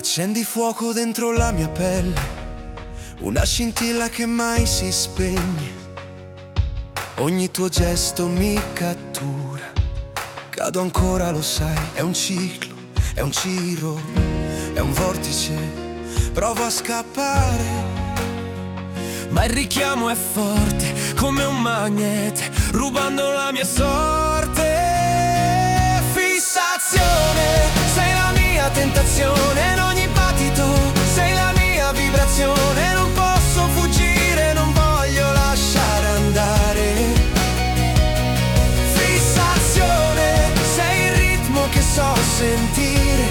Accendi fuoco dentro la mia pelle, una scintilla che mai si spegne. Ogni tuo gesto mi cattura, cado ancora, lo sai, è un ciclo, è un giro, è un vortice, provo a scappare, ma il richiamo è forte, come un magnete, rubando la mia sorte. Fissazione, sei la mia tentazione, in ogni battito sei la mia vibrazione. Non posso fuggire, non voglio lasciare andare. Fissazione, sei il ritmo che so sentire.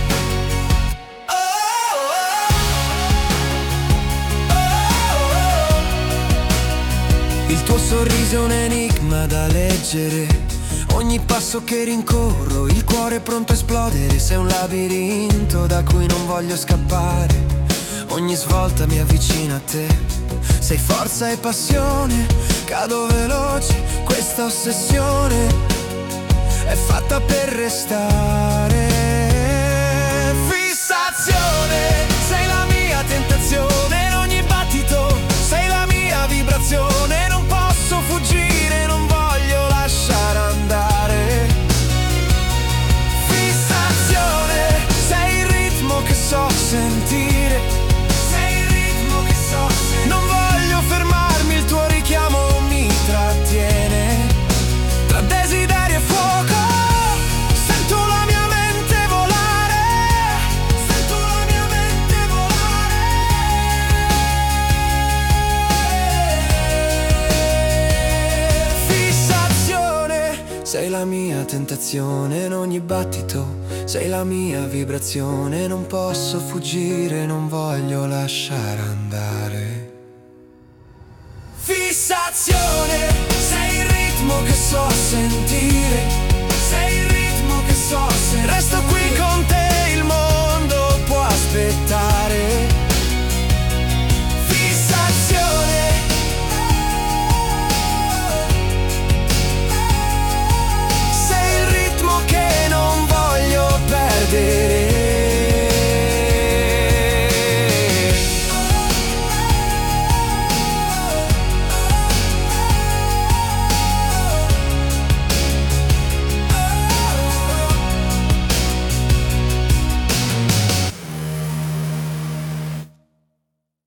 Il tuo sorriso è un enigma da leggere, ogni passo che rincorro, il cuore è pronto a esplodere. Sei un labirinto da cui non voglio scappare, ogni svolta mi avvicina a te. Sei forza e passione, cado veloce, questa ossessione è fatta per restare. Fissazione, sei la mia tentazione, in ogni battito sei la mia vibrazione. Non posso fuggire, non voglio lasciare andare. Fissazione, sei il ritmo che so sentire. Sei il ritmo che so sentire. Non voglio fermarmi, il tuo richiamo mi trattiene. Tra desiderio e fuoco sento la mia mente volare. Sento la mia mente volare. Fissazione, sei la mia tentazione, in ogni battito sei la mia vibrazione. Non posso fuggire, non voglio lasciare andare. Fissazione, sei il ritmo che so sentire. Sei il ritmo che so sentire. Resto qui